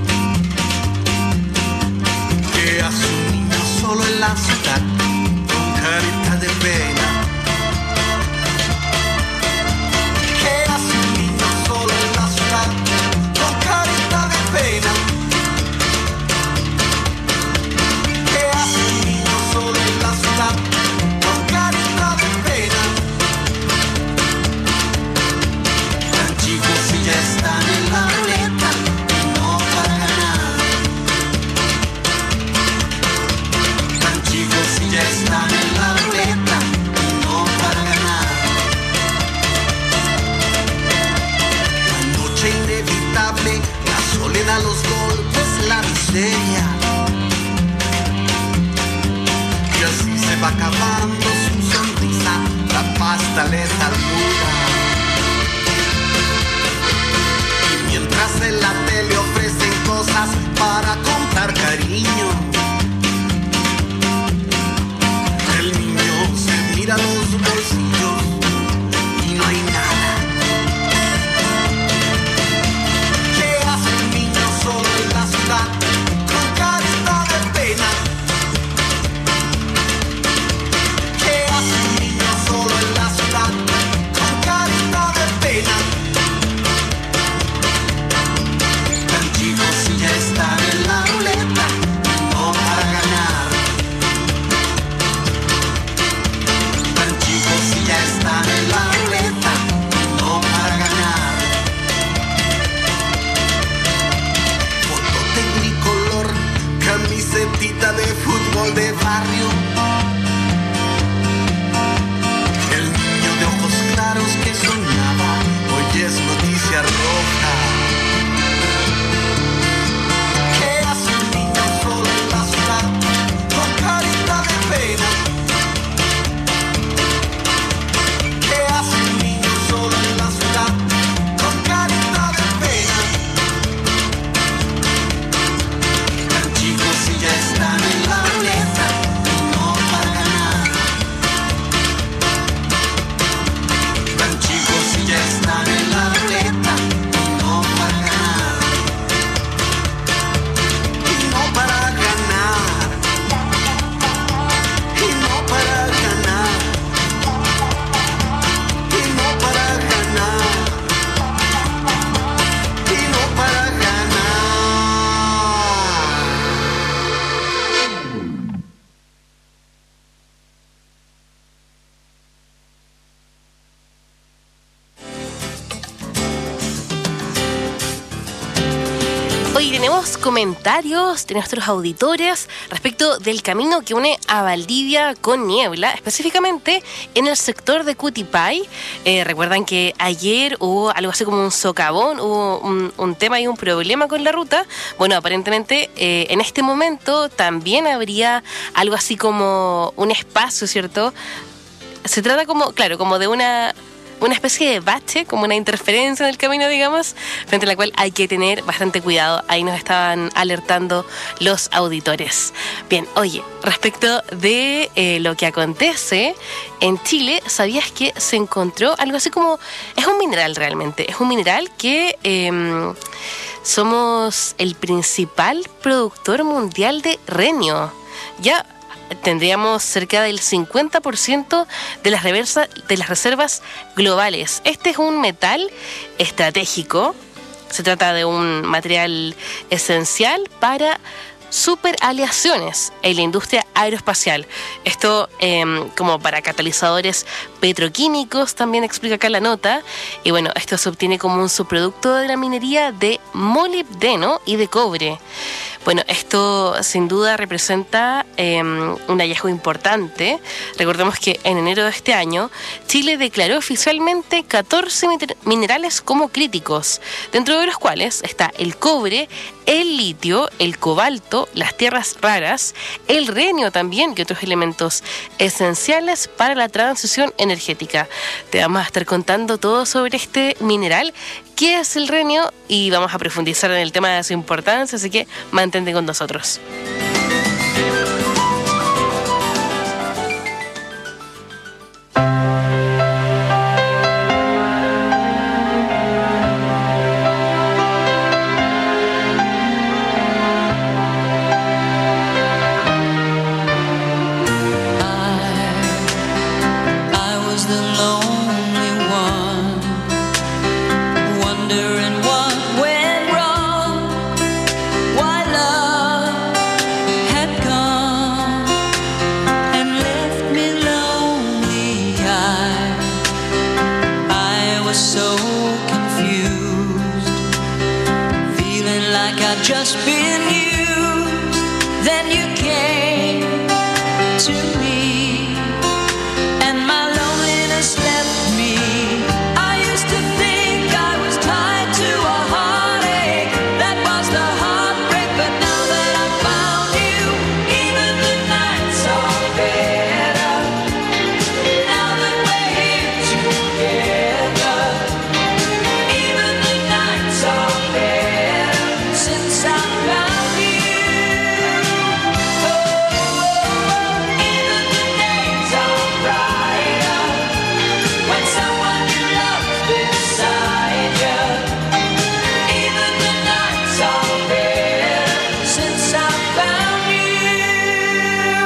[SPEAKER 1] Que hace un niño solo en la ciudad con carita de pena. Que hace un niño solo en la ciudad con carita de pena. Que hace un niño solo en la ciudad con carita de pena. Tan chicos y ya están en la ruleta y no pagan nada. Tan chicos y ya están en la ruleta y no pagan nada. La noche inevitable, la soledad, los golpes, la miseria. Y así se va acabando su
[SPEAKER 2] tenemos comentarios de nuestros auditores respecto del camino que une a Valdivia con Niebla, específicamente en el sector de Cutipay. Recuerdan que ayer hubo algo así como un socavón, hubo un tema y un problema con la ruta. Bueno, aparentemente en este momento también habría algo así como un espacio, ¿cierto? Se trata como, claro, como de una especie de bache, como una interferencia en el camino, digamos, frente a la cual hay que tener bastante cuidado. Ahí nos estaban alertando los auditores. Bien, oye, respecto de lo que acontece en Chile, ¿sabías que se encontró algo así como... Es un mineral realmente, es un mineral que somos el principal productor mundial de renio. Ya tendríamos cerca del 50% de las reservas globales. Este es un metal estratégico. Se trata de un material esencial para superaleaciones en la industria aeroespacial. Esto como para catalizadores petroquímicos, también explica acá la nota. Y bueno, esto se obtiene como un subproducto de la minería de molibdeno y de cobre. Bueno, esto sin duda representa un hallazgo importante. Recordemos que en enero de este año, Chile declaró oficialmente 14 minerales como críticos, dentro de los cuales está el cobre, el litio, el cobalto, las tierras raras, el renio también, y otros elementos esenciales para la transición energética. Te vamos a estar contando todo sobre este mineral, qué es el renio, y vamos a profundizar en el tema de su importancia, así que mantente con nosotros.
[SPEAKER 22] Just been used, then you came to me, and my loneliness left me. I used to think I was tied to a heartache, that was the heartbreak, but now that I found you, even the nights are better, now that we're here together, even the nights are better since I found you. Even the days are brighter when someone you love's beside you. Even the nights are better since I found you.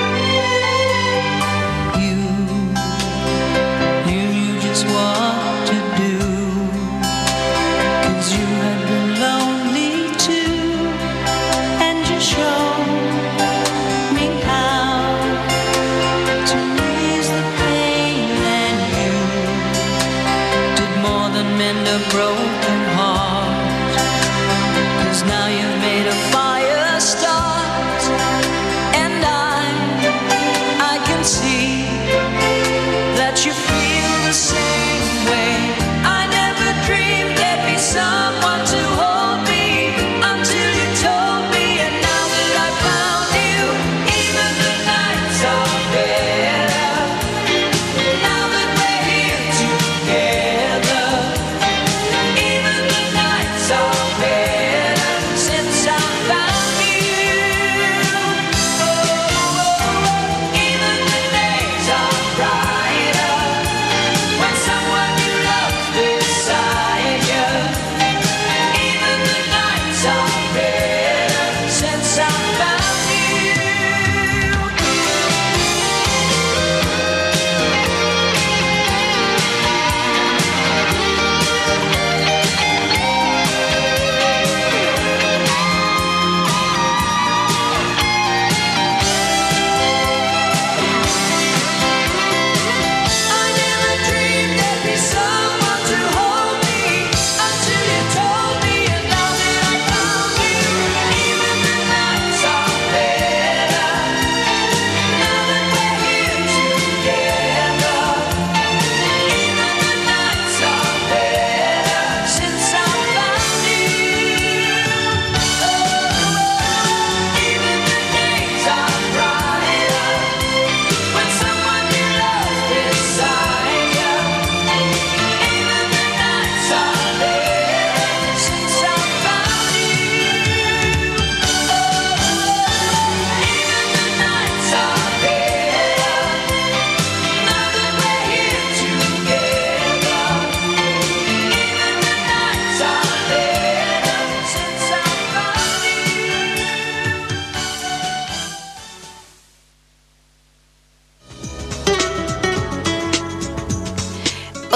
[SPEAKER 22] You knew just what to do, 'cause you had been lonely too, and you showed me how to ease the pain, and you did more than mend a broken heart, 'cause now you've made a fire start, and I can see that you feel the same way. I never dreamed there'd be someone to hold me until you told me, and now that I found you, even the nights are better, now that we're here together, even the nights are better since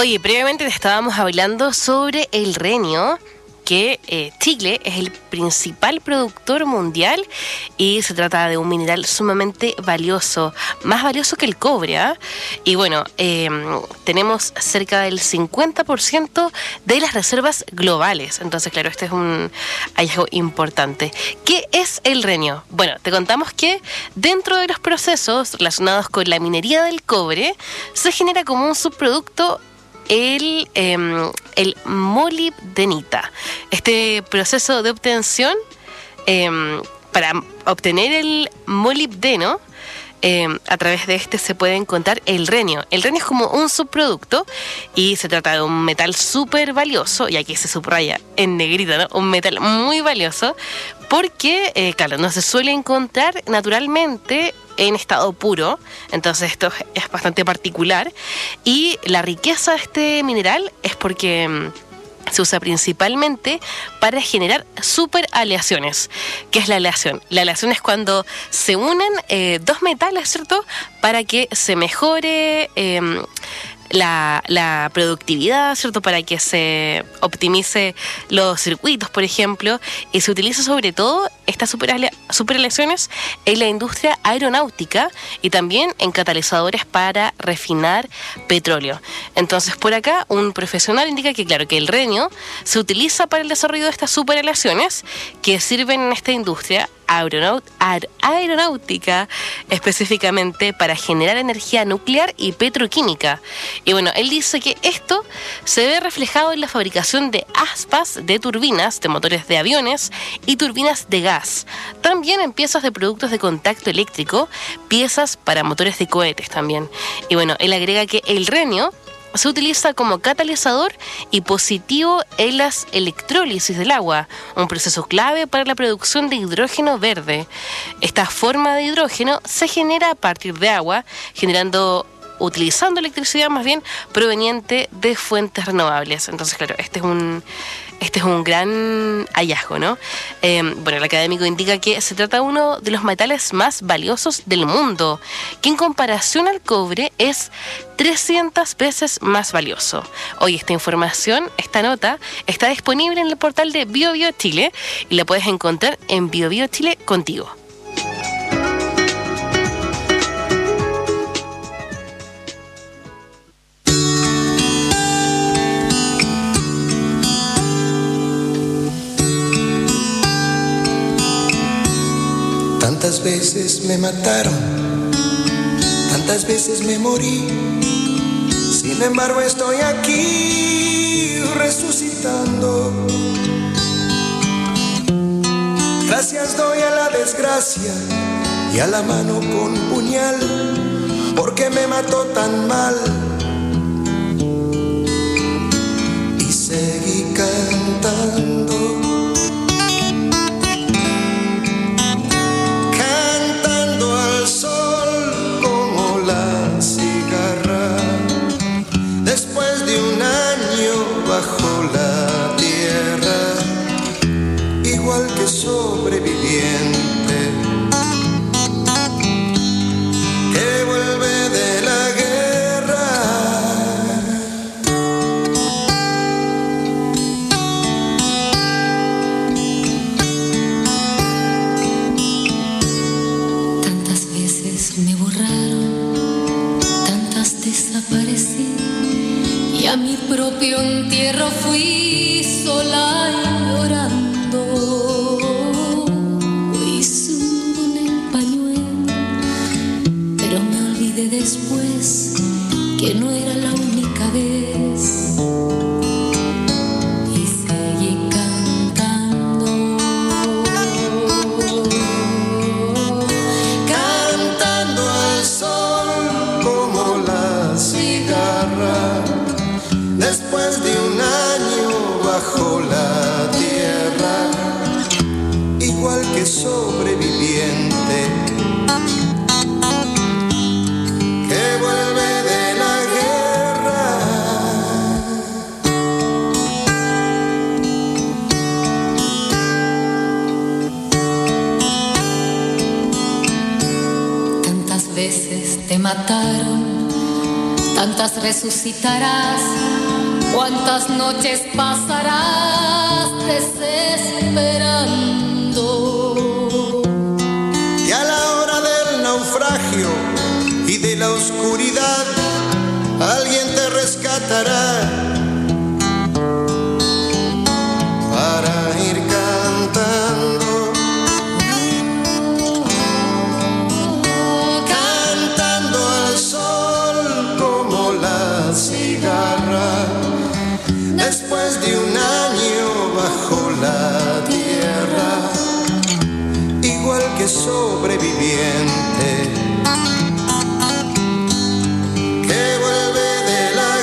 [SPEAKER 2] Oye, previamente te estábamos hablando sobre el renio, que Chile es el principal productor mundial y se trata de un mineral sumamente valioso, más valioso que el cobre, ¿eh? Y bueno, tenemos cerca del 50% de las reservas globales. Entonces, claro, este es un hallazgo importante. ¿Qué es el renio? Bueno, te contamos que dentro de los procesos relacionados con la minería del cobre se genera como un subproducto el molibdenita. Este proceso de obtención, para obtener el molibdeno, a través de este se puede encontrar el renio. El renio es como un subproducto y se trata de un metal súper valioso, y aquí se subraya en negrita, ¿no? Un metal muy valioso porque, claro, no se suele encontrar naturalmente en estado puro, entonces esto es bastante particular. Y la riqueza de este mineral es porque se usa principalmente para generar superaleaciones. ¿Qué es la aleación? La aleación es cuando se unen dos metales, ¿cierto?, para que se mejore la productividad, ¿cierto?, para que se optimice los circuitos, por ejemplo, y se utiliza sobre todo estas superaleaciones en la industria aeronáutica y también en catalizadores para refinar petróleo. Entonces, por acá, un profesional indica que, claro, que el renio se utiliza para el desarrollo de estas superaleaciones que sirven en esta industria aeronáutica, específicamente para generar energía nuclear y petroquímica. Y bueno, él dice que esto se ve reflejado en la fabricación de aspas de turbinas, de motores de aviones y turbinas de gas. También en piezas de productos de contacto eléctrico, piezas para motores de cohetes también. Y bueno, él agrega que el renio se utiliza como catalizador y positivo en las electrólisis del agua, un proceso clave para la producción de hidrógeno verde. Esta forma de hidrógeno se genera a partir de agua, utilizando electricidad más bien proveniente de fuentes renovables. Entonces, claro, este es un gran hallazgo, ¿no? Bueno, el académico indica que se trata de uno de los metales más valiosos del mundo, que en comparación al cobre es 300 veces más valioso. Hoy esta información, esta nota, está disponible en el portal de BioBio Chile y la puedes encontrar en BioBio Chile Contigo.
[SPEAKER 1] Tantas veces me mataron, tantas veces me morí, sin embargo estoy aquí resucitando. Gracias doy a la desgracia y a la mano con puñal, porque me mató tan mal. Y seguí cantando. Después de un año bajo la tierra, igual que sobreviviente que vuelve de la guerra.
[SPEAKER 7] Tantas veces me borraron, tantas desaparecí, y a mi propio entierro fui sola y llorando. Hice un nudo en el pañuelo, pero me olvidé después que no era la única vez. Y seguí cantando,
[SPEAKER 1] cantando al sol como la cigarra. Después de un año bajo la tierra, igual que sobreviviente que vuelve de la guerra.
[SPEAKER 7] Tantas veces te mataron, tantas resucitarás, cuántas noches pasarás desesperando.
[SPEAKER 1] Y a la hora del naufragio y de la oscuridad, alguien te rescatará para ir cantando, cantando al sol como la cigarra, después de un año bajo la tierra, igual que sobreviviente que vuelve de la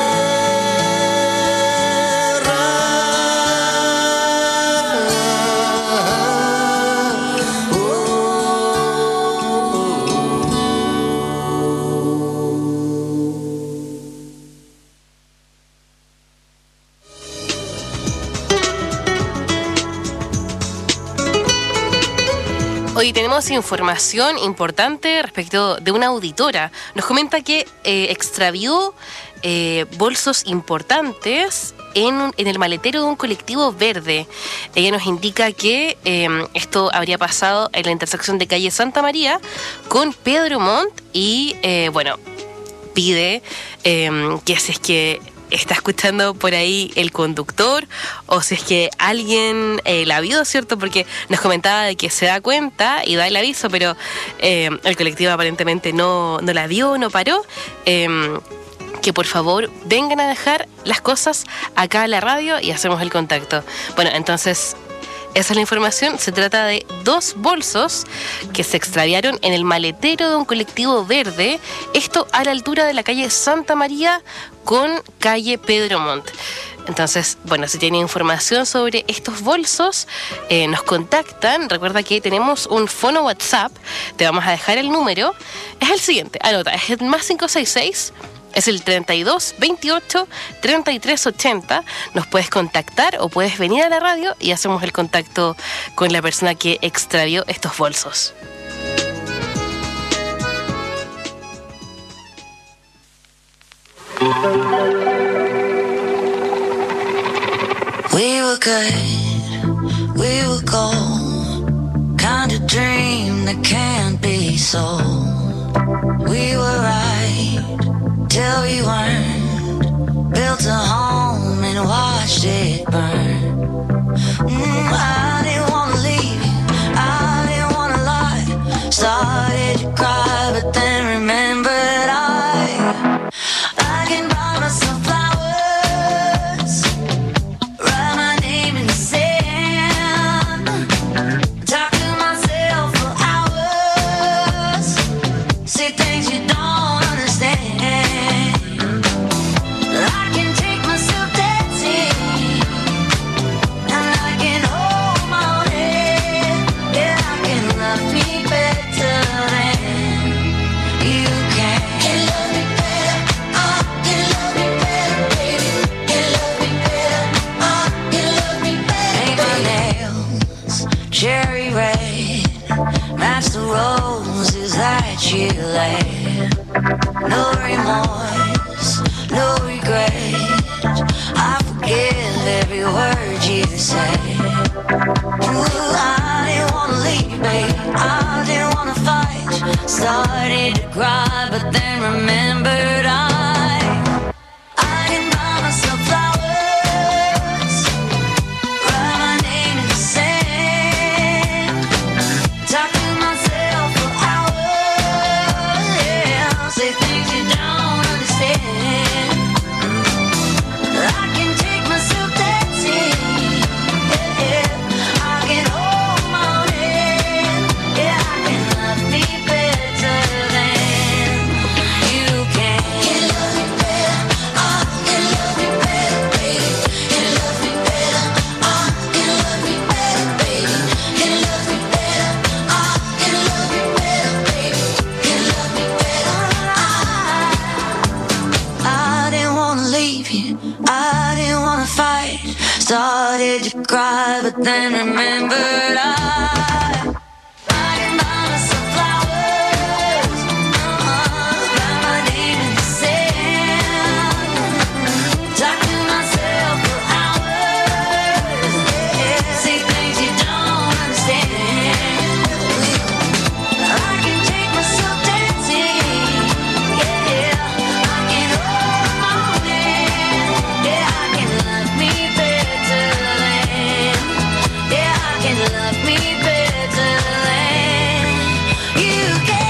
[SPEAKER 2] Hoy tenemos información importante respecto de una auditora. Nos comenta que extravió bolsos importantes en el maletero de un colectivo verde. Ella nos indica que esto habría pasado en la intersección de calle Santa María con Pedro Montt y, pide que si es que está escuchando por ahí el conductor o si es que alguien la vio, ¿cierto? Porque nos comentaba de que se da cuenta y da el aviso, pero el colectivo aparentemente no la vio, no paró. Que por favor vengan a dejar las cosas acá a la radio y hacemos el contacto. Bueno, entonces esa es la información. Se trata de 2 bolsos que se extraviaron en el maletero de un colectivo verde, esto a la altura de la calle Santa María con calle Pedro Montt. Entonces, si tienen información sobre estos bolsos, nos contactan. Recuerda que tenemos un fono WhatsApp, te vamos a dejar el número. Es el siguiente, anota, es el más 566. Es el 32 28 33 80. Nos puedes contactar o puedes venir a la radio y hacemos el contacto con la persona que extravió estos bolsos.
[SPEAKER 6] We were good, we were gold, kind of dream that can't be sold. We were right till we weren't, built a home and watched it burn. I didn't wanna leave you, I didn't wanna lie. Started to cry, but then remembered I can buy myself flowers, write my name in the sand, talk to myself for hours, say things you don't understand. I can take myself dancing, and I can hold my own head. Yeah, I can love me better than you can. Can love me better, can love me better, baby. Can love me better, can love me better. Paint my nails cherry red, match the roses that you laid. No remorse, no regret, I forgive every word you say. Ooh, I didn't wanna leave, babe, I didn't wanna fight. Started to cry, but then remembered I can buy myself flowers, write my name in the sand, talk to myself for hours, yeah, say things you don't understand. I can take myself dancing, yeah, I can hold my own hand, yeah, I can love me better than you can. Can love me better, can love me better, baby. Can love me better, can love me better, baby. Can love me better, can love me better, baby. Can love me better. I didn't wanna leave you, I didn't wanna fight. Started to cry, but then remembered I can buy myself flowers, write my name in the sand. love me better than you can.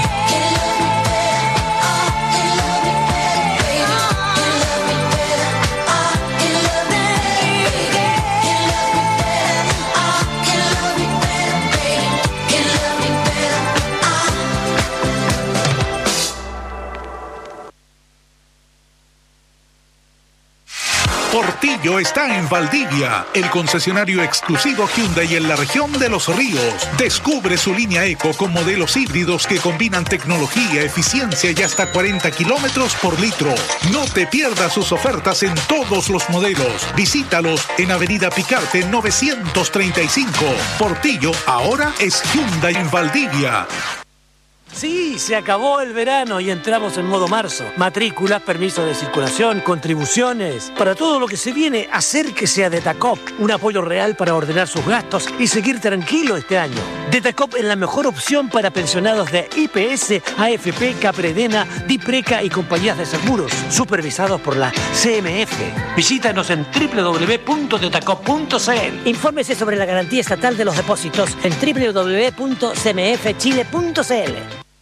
[SPEAKER 8] Portillo está en Valdivia, el concesionario exclusivo Hyundai en la región de Los Ríos. Descubre su línea Eco con modelos híbridos que combinan tecnología, eficiencia y hasta 40 kilómetros por litro. No te pierdas sus ofertas en todos los modelos. Visítalos en Avenida Picarte 935. Portillo ahora es Hyundai en Valdivia.
[SPEAKER 11] Sí, se acabó el verano y entramos en modo marzo. Matrículas, permisos de circulación, contribuciones. Para todo lo que se viene, acérquese a Detacop. Un apoyo real para ordenar sus gastos y seguir tranquilo este año. Detacop es la mejor opción para pensionados de IPS, AFP, Capredena, Dipreca y compañías de seguros, supervisados por la CMF. Visítanos en www.detacop.cl.
[SPEAKER 23] Infórmese sobre la garantía estatal de los depósitos en www.cmfchile.cl.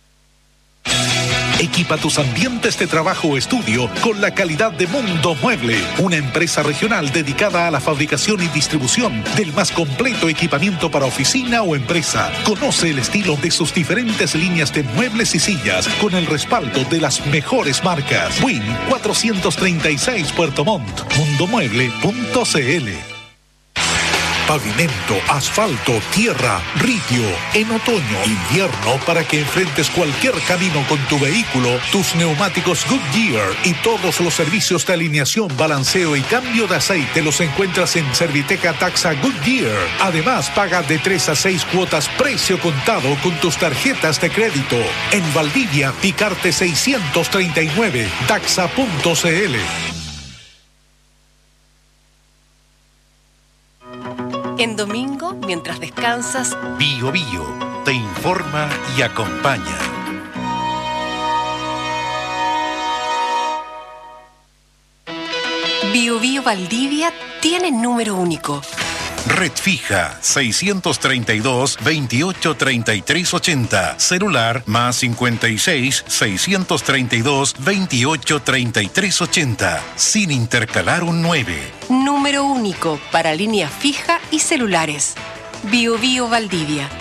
[SPEAKER 8] Equipa tus ambientes de trabajo o estudio con la calidad de Mundo Mueble, una empresa regional dedicada a la fabricación y distribución del más completo equipamiento para oficina o empresa. Conoce el estilo de sus diferentes líneas de muebles y sillas con el respaldo de las mejores marcas. Win 436 Puerto Montt, mundomueble.cl. Pavimento, asfalto, tierra, ridio. En otoño, invierno, para que enfrentes cualquier camino con tu vehículo, tus neumáticos Goodyear y todos los servicios de alineación, balanceo y cambio de aceite los encuentras en Serviteca Taxa Goodyear. Además, paga de 3 a 6 cuotas precio contado con tus tarjetas de crédito. En Valdivia, Picarte 639, taxa.cl.
[SPEAKER 4] En domingo, mientras descansas,
[SPEAKER 9] Bio Bio te informa y acompaña.
[SPEAKER 4] Bio Bio Valdivia tiene número único.
[SPEAKER 9] Red fija 632 28 33 80. Celular más 56 632 28 33 80. Sin intercalar un 9.
[SPEAKER 4] Número único para línea fija y celulares. Bio Bio Valdivia.